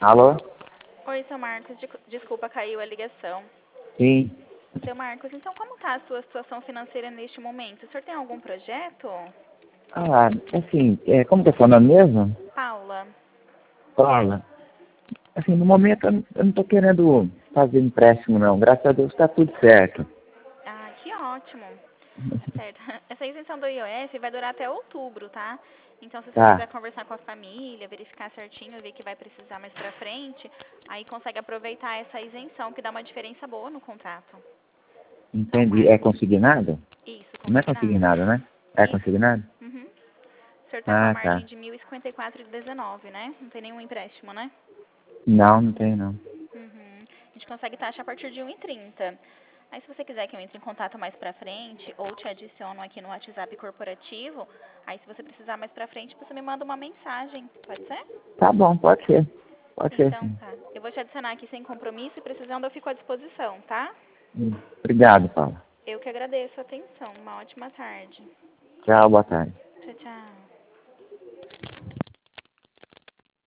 Alô? Oi, seu Marcos. Desculpa, caiu a ligação. Sim. Seu Marcos, então como está a sua situação financeira neste momento? O senhor tem algum projeto? Ah, assim, como que é seu nome mesmo? Paula. Paula. Assim, no momento eu não tô querendo fazer empréstimo não. Graças a Deus tá tudo certo. Ah, que ótimo. Tá certo. Essa isenção do IOF vai durar até outubro, tá? Então, se você quiser Tá, conversar com a família, verificar certinho, ver que vai precisar mais pra frente, aí consegue aproveitar essa isenção, que dá uma diferença boa no contrato. Tá, entendi. É Marcos? consignado? Isso, Não é consignado. consignado, né? É Isso. consignado? Uhum. O senhor tá com a Ah, margem tá. de 1.054,19, né? Não tem nenhum empréstimo, né? Não, não tem não. Uhum. A gente consegue taxa a partir de 1,30. Aí, se você quiser que eu entre em contato mais pra frente, ou te adiciono aqui no WhatsApp corporativo, aí se você precisar mais pra frente, você me manda uma mensagem, pode ser? Tá bom, pode ser. Pode ser Então sim. tá. Eu vou te adicionar aqui sem compromisso e precisando eu fico à disposição, tá? Obrigado, Paula. Eu que agradeço a atenção. Uma ótima tarde. Tchau, boa tarde.